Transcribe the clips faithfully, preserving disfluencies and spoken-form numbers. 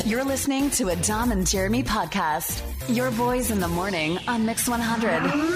You're listening to a Dom and Jeremy podcast. Your boys in the morning on Mix one hundred.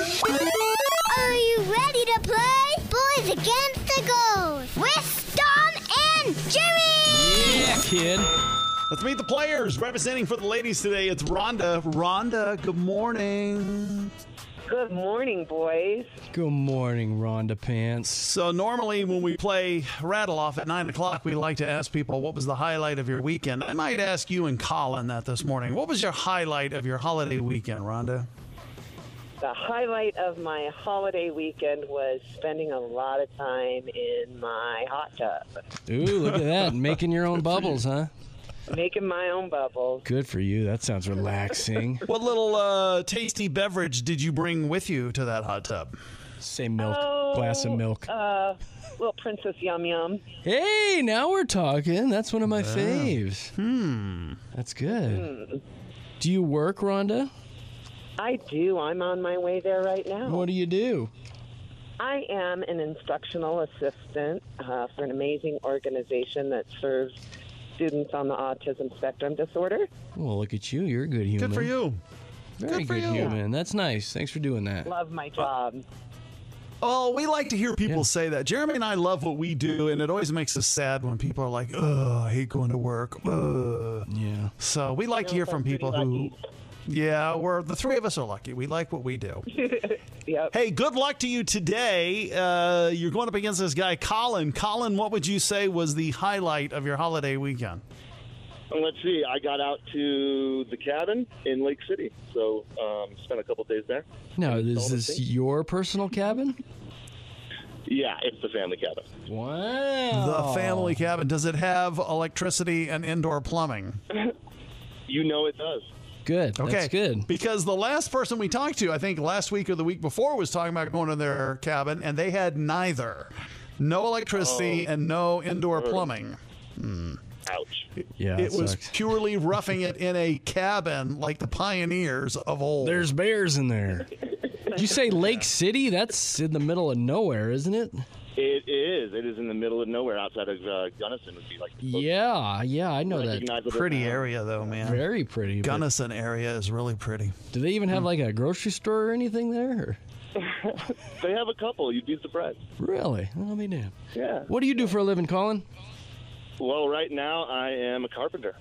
Are you ready to play Boys Against the Ghost with Dom and Jeremy? Yeah, kid. Let's meet the players. Representing for the ladies today, it's Rhonda. Rhonda, good morning. Good morning, boys. Good morning, Rhonda Pants. So normally when we play Rattle Off at nine o'clock, we like to ask people, what was the highlight of your weekend? I might ask you and Colin that this morning. What was your highlight of your holiday weekend, Rhonda? The highlight of my holiday weekend was spending a lot of time in my hot tub. Ooh, look at that. Making your own bubbles, huh? Making my own bubbles. Good for you. That sounds relaxing. What little uh, tasty beverage did you bring with you to that hot tub? Say milk. Oh, Glass of milk. Uh, little Princess Yum Yum. Hey, now we're talking. That's one of my faves. Hmm. That's good. Mm. Do you work, Rhonda? I do. I'm on my way there right now. What do you do? I am an instructional assistant uh, for an amazing organization that serves students on the autism spectrum disorder. Well, look at you. You're a good human. Good for you. Very Good for good you. human. That's nice. Thanks for doing that. Love my job. Oh, we like to hear people Yeah. say that. Jeremy and I love what we do, and it always makes us sad when people are like, oh, I hate going to work. Ugh. Yeah. So we like to hear from people who, yeah, we're the three of us are lucky. We like what we do. Yep. Hey, good luck to you today. Uh, you're going up against this guy, Colin. Colin, what would you say was the highlight of your holiday weekend? And let's see, I got out to the cabin in Lake City, so um, spent a couple days there. Now, is All the this things. your personal cabin? Yeah, it's the family cabin. Wow. The family cabin. Does it have electricity and indoor plumbing? You know it does. Good. Okay. That's good. Because the last person we talked to, I think last week or the week before, was talking about going to their cabin, and they had neither. No electricity Oh. and no indoor plumbing. Ouch. Yeah, It that was sucks. purely roughing it in a cabin like the pioneers of old. There's bears in there. Did you say Lake City? That's in the middle of nowhere, isn't it? It is. It is in the middle of nowhere outside of uh, Gunnison would be like the closest Yeah, yeah, I know that. recognizable pretty town. area, though, man. Very pretty. but Gunnison area is really pretty. Do they even have like a grocery store or anything there? Or? They have a couple. You'd be surprised. Really? I'll be damned. Yeah. What do you do for a living, Colin? Well, right now I am a carpenter.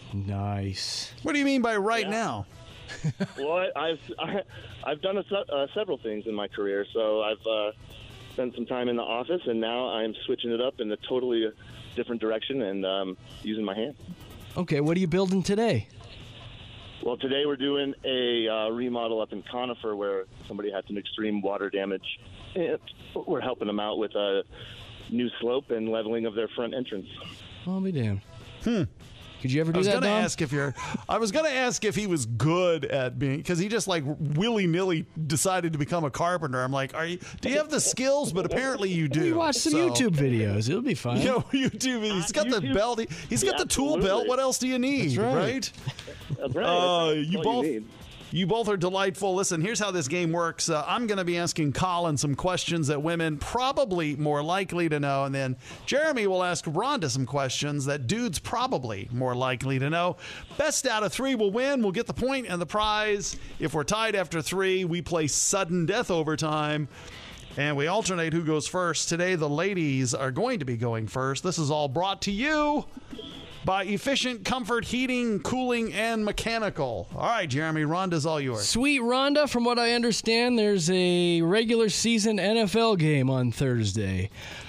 Nice. What do you mean by right Yeah. now? Well, I, I've I, I've done a, se- uh, several things in my career. So I've uh, spent some time in the office, and now I'm switching it up in a totally different direction and um, using my hands. Okay, what are you building today? Well, today we're doing a uh, remodel up in Conifer where somebody had some extreme water damage. And we're helping them out with a new slope and leveling of their front entrance. I'll be damned. Hmm. Could you ever I do was that, gonna Dom? ask if you're. I was gonna ask if he was good at being, because he just like willy nilly decided to become a carpenter. I'm like, are you? Do you have the skills? But apparently you do. You watch some So- YouTube videos. It'll be fine. You know, YouTube. He's got the YouTube. belt. he- He's got the tool Absolutely. belt. What else do you need? That's right. right? That's right. Uh, That's you all both. need. You both are delightful. Listen, here's how this game works. Uh, I'm going to be asking Colin some questions that women probably more likely to know, and then Jeremy will ask Rhonda some questions that dudes probably more likely to know. Best out of three will win. We'll get the point and the prize. If we're tied after three, we play sudden death overtime. And we alternate who goes first. Today, the ladies are going to be going first. This is all brought to you by Efficient Comfort Heating, Cooling, and Mechanical. All right, Jeremy, Rhonda's all yours. Sweet Rhonda, from what I understand, there's a regular season N F L game on Thursday.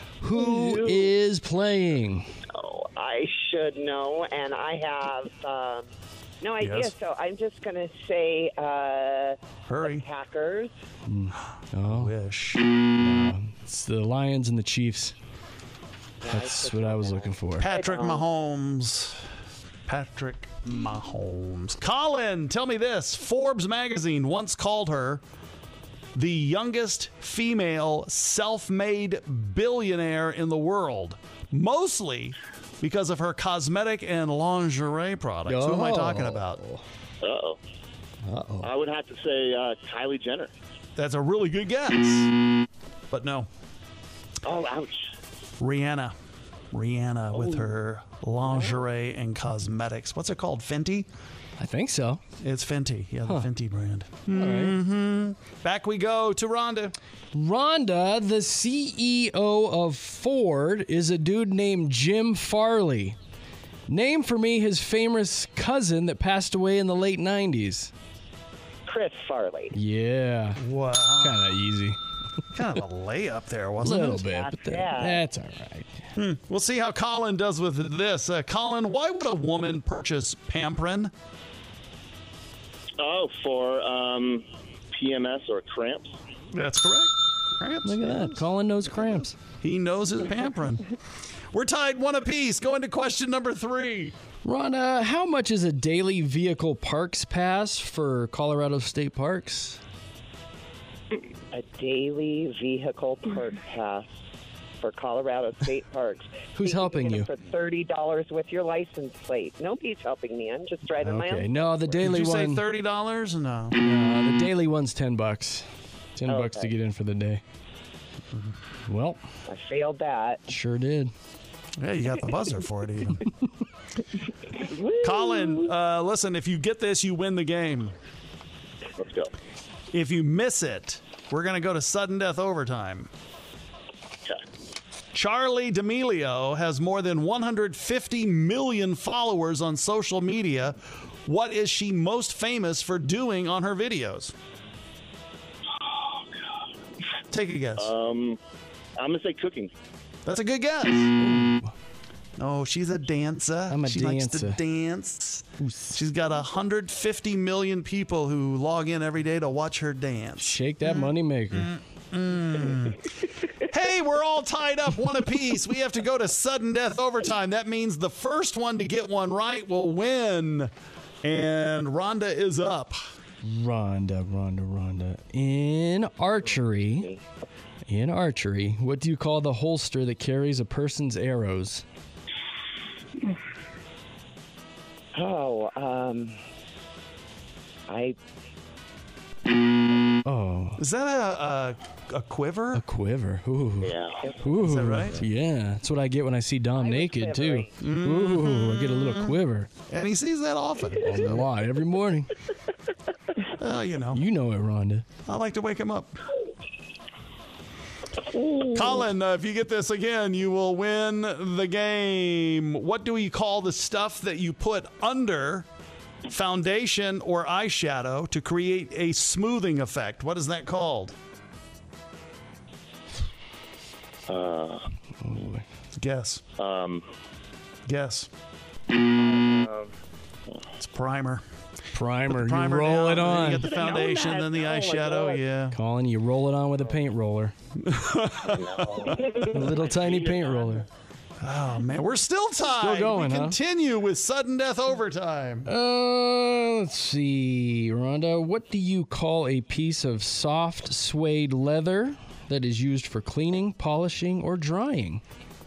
Who is playing? Oh, I should know, and I have um, no idea. Yes. So I'm just going to say uh, Hurry. Packers. Oh, Wish. it's the Lions and the Chiefs. That's what I was looking for. Patrick Mahomes. Patrick Mahomes. Colin, tell me this. Forbes magazine once called her the youngest female self-made billionaire in the world, mostly because of her cosmetic and lingerie products. Who am I talking about? Uh-oh. Uh-oh. I would have to say uh, Kylie Jenner. That's a really good guess. But no. Oh, ouch. Rihanna. Rihanna with her lingerie and cosmetics. What's it called? Fenty? I think so. It's Fenty. Yeah, the Huh. Fenty brand. All right. Mm-hmm. Back we go to Rhonda. Rhonda, the C E O of Ford, is a dude named Jim Farley. Name for me his famous cousin that passed away in the late nineties. Chris Farley. Yeah. Wow. Kind of easy. Kind of a layup there, A wasn't little it? bit, Not but that, bad. that's all right. We'll see how Colin does with this. Uh, Colin, why would a woman purchase Pamprin? Oh, for um, P M S or cramps. That's correct. Cramps. Look at that. Colin knows cramps. He knows his Pamprin. We're tied one apiece. Going to question number three. Rhonda, how much is a daily vehicle parks pass for Colorado State Parks? A daily vehicle park pass for Colorado State Parks. Who's See, helping can you? get it For thirty dollars with your license plate. Nobody's helping me. I'm just driving my Okay, own. no, the Did daily you say one. thirty dollars? No. Uh, the daily one's ten bucks. Ten bucks to Okay. get in for the day. Well, I failed that. sure did. Yeah, you got the buzzer for it even. Colin, uh, listen, if you get this, you win the game. Let's go. If you miss it, we're going to go to sudden death overtime. Okay. Charlie D'Amelio has more than one hundred fifty million followers on social media. What is she most famous for doing on her videos? Take a guess. Um, I'm gonna say cooking. That's a good guess. Oh, she's a dancer. I'm a she likes to dancer. dance. She's got one hundred fifty million people who log in every day to watch her dance. Shake that moneymaker. Hey, we're all tied up one apiece. We have to go to sudden death overtime. That means the first one to get one right will win. And Rhonda is up. Rhonda, Rhonda, Rhonda. In archery, in archery, what do you call the holster that carries a person's arrows? Oh, um, I Oh, Is that a a, a quiver? a quiver. Ooh. Yeah. Ooh. Is that right? Yeah, that's what I get when I see Dom was naked, too. quivering. Ooh, I get a little quiver. And he sees that often. A lot, every morning. Well, you know, You know it, Rhonda. I like to wake him up. Colin, uh, if you get this again, you will win the game. What do we call the stuff that you put under foundation or eyeshadow to create a smoothing effect? What is that called? Uh, Guess. um, Guess. um, It's primer. Primer, Primer you roll down, it then on. You get the foundation, that. then the Oh, my eyeshadow. God. Yeah. Colin, you roll it on with a paint roller. A little tiny paint roller. Oh man, we're still tied. Still going, we huh? continue with sudden death overtime. Uh, let's see, Rhonda. What do you call a piece of soft suede leather that is used for cleaning, polishing, or drying?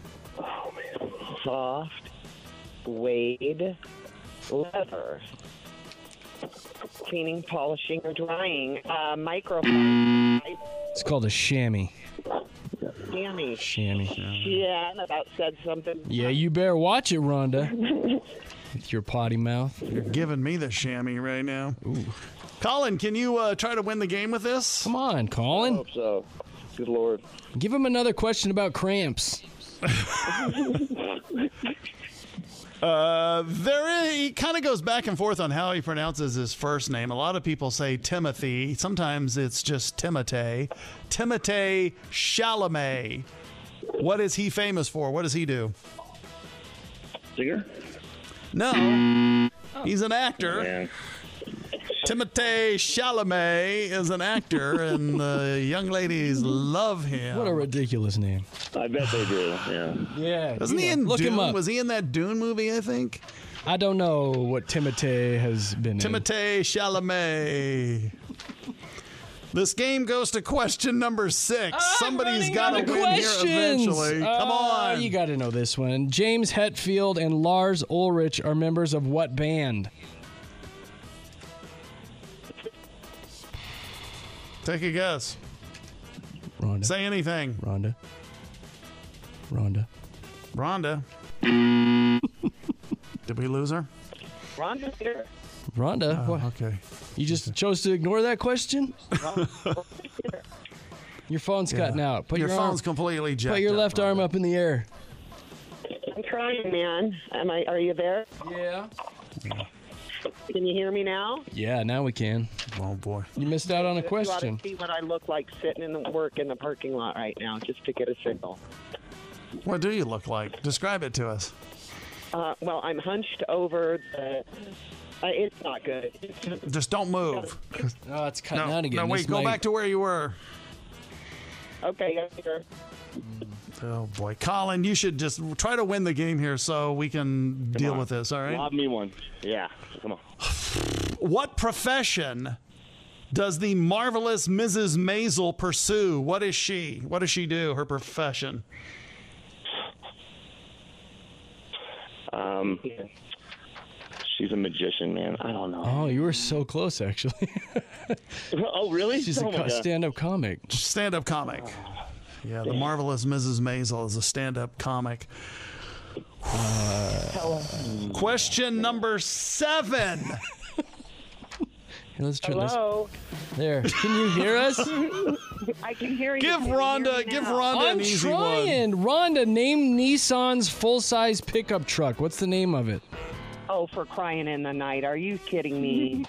soft suede leather. Cleaning, polishing, or drying. Uh, microfiber. It's called a chamois. Dammy. Chamois. Yeah, and about said something. Yeah, you better watch it, Rhonda. With your potty mouth. You're giving me the chamois right now. Ooh. Colin, can you uh, try to win the game with this? Come on, Colin. hope so. Good Lord. Give him another question about cramps. Uh, there is, he kind of goes back and forth on how he pronounces his first name. A lot of people say Timothy. Sometimes it's just Timothée. Timothée Chalamet. What is he famous for? What does he do? Singer? No, he's an actor. Man. Timothée Chalamet is an actor, and the young ladies love him. What a ridiculous name. I bet they do, yeah. Yeah. Wasn't he in Look Dune? him up. Was he in that Dune movie, I think? I don't know what Timothée has been in. Timothée Chalamet. This game goes to question number six. Somebody's got to win here eventually. Come Uh, on. You got to know this one. James Hetfield and Lars Ulrich are members of what band? Take a guess. Rhonda. Say anything. Rhonda. Rhonda. Rhonda. Did we lose her? Rhonda's here. Rhonda, Oh, what? okay. You just chose to ignore that question? Your phone's Yeah. cutting out. Put your, your, phone's arm, completely jacked put your up, left Rhonda. arm up in the air. I'm trying, man. Am I? Are you there? Yeah. Can you hear me now? Yeah, now we can. Oh, boy. You missed out on a You ought question. to see what I look like sitting in the work in the parking lot right now, just to get a signal. What do you look like? Describe it to us. Uh, well, I'm hunched over the. Uh, it's not good. It's just, Just don't move. Oh, it's cutting No, out again. no, wait, This go might- back to where you were. okay, I'm here. Oh, boy. Colin, you should just try to win the game here so we can deal on. with this, all right? Lob me one. Yeah, come on. What profession does the marvelous Missus Maisel pursue? What is she? What does she do? Her profession? Um, she's a magician, man. I don't know. Oh, you were so close, actually. Oh, really? She's oh a my co- God. stand-up comic. Stand-up comic. Yeah, the marvelous Missus Maisel is a stand-up comic. Question number seven. Here, let's turn Hello. this. There. Can you hear us? I can hear you. Give Can you hear Rhonda, me give now? Rhonda I'm an easy one. trying. Rhonda, name Nissan's full-size pickup truck. What's the name of it? Oh, for crying in the night! Are you kidding me?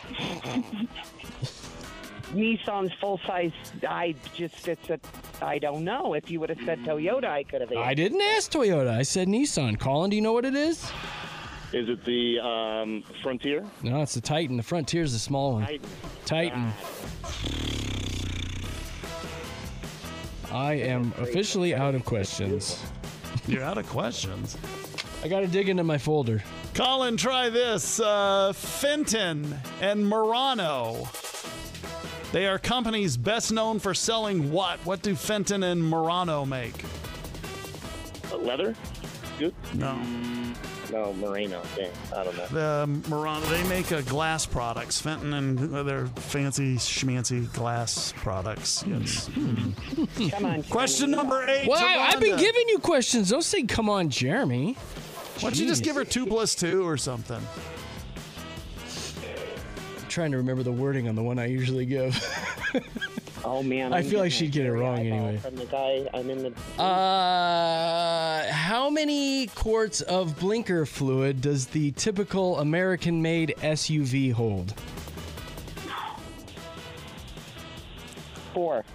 Nissan's full size. I just it's a. I don't know. If you would have said Toyota, I could have. I didn't ask Toyota. I said Nissan. Colin, do you know what it is? Is it the um, Frontier? No, it's the Titan. The Frontier's the small one. I, Titan. I am officially out of questions. You're out of questions. I got to dig into my folder. Colin, try this. Uh, Fenton and Murano. They are companies best known for selling what? What do Fenton and Murano make? uh, leather? Good? No. No, Merino. Dang, I don't know. The Murano, they make uh, glass products. Fenton and uh, their fancy schmancy glass products. Yes. Come on. Question number eight. Well, to I, I've been Rhonda. giving you questions. Don't say, come on, Jeremy. Why don't you just Jeez. give her two plus two or something? I'm trying to remember the wording on the one I usually give. Oh man. I I'm feel like getting she'd get it a wrong eyeball anyway. From the guy, I'm in the. Uh, how many quarts of blinker fluid does the typical American-made S U V hold? Four.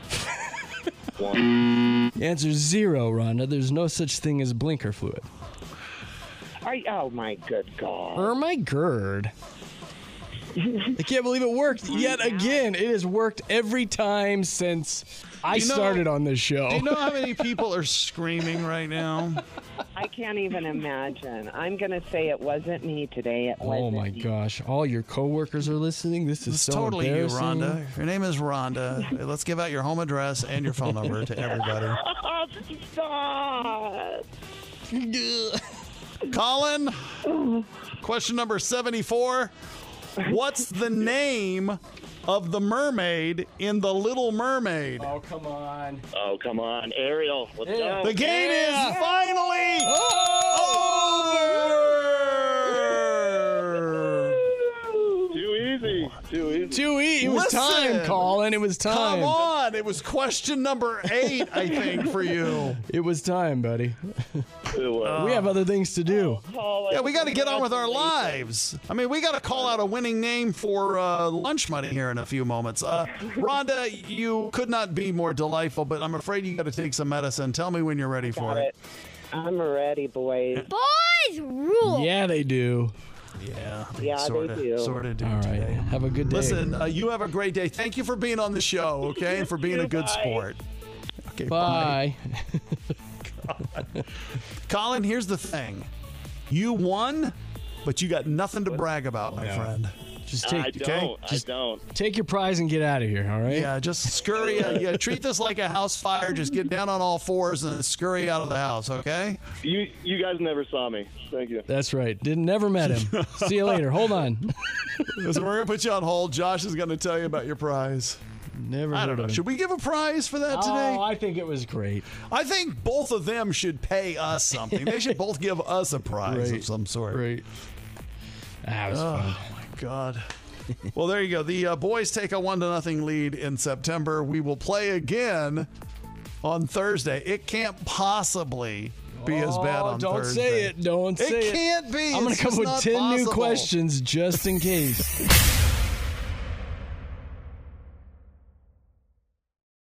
One. The answer is zero, Rhonda. There's no such thing as blinker fluid. Are you, oh my good God. Or my gird. I can't believe it worked yet again. It has worked every time since I You know- started on this show. Do you know how many people are screaming right now? I can't even imagine. I'm gonna say it wasn't me today. It Oh wasn't my me. gosh! All your coworkers are listening. This is It's so totally you, embarrassing. Rhonda. Your name is Rhonda. Let's give out your home address and your phone number to everybody. Oh, stop. Colin, question number seventy-four. What's the name of the mermaid in The Little Mermaid? Oh come on! Oh, come on. Ariel. Let's Yeah. go. The game Yeah. is finally over. Too easy. Too easy. Too easy. It was Listen. time, Colin. It was time. Come on. It was question number eight, I think, for you. It was time, buddy. It was. We have other things to do. Yeah, we got to get on with our lives. I mean, we got to call out a winning name for uh, lunch money here in a few moments. Uh, Rhonda, you could not be more delightful, but I'm afraid you got to take some medicine. Tell me when you're ready for Got it. it. I'm ready, boys. Boys rule. Yeah, they do. Yeah, Yeah, sort they of, do. sort of do All right. today. Have a good day. Listen, uh, you have a great day. Thank you for being on the show, okay, and for being a good Bye. sport. Okay, bye. Bye. Colin, here's the thing. You won, but you got nothing to brag about, my friend. Just I take don't. Just- I don't. take your prize and get out of here. All right. Yeah, just scurry. Uh, yeah, treat this like a house fire. Just get down on all fours and scurry out of the house, okay? You you guys never saw me. Thank you. That's right. Didn't never met him. See you later. Hold on. So we're going to put you on hold. Josh is going to tell you about your prize. Never I heard don't know. of him. Should we give a prize for that today? Oh, I think it was great. I think both of them should pay us something. They should both give us a prize Right. of some sort. Right. That was Oh, fun. my God. Well, there you go. The uh, boys take a one to nothing lead in September. We will play again on Thursday. It can't possibly be as bad Oh, on don't Thursday. say it. Don't say it. It can't be. I'm going It's to come just with not ten new possible. questions just in case.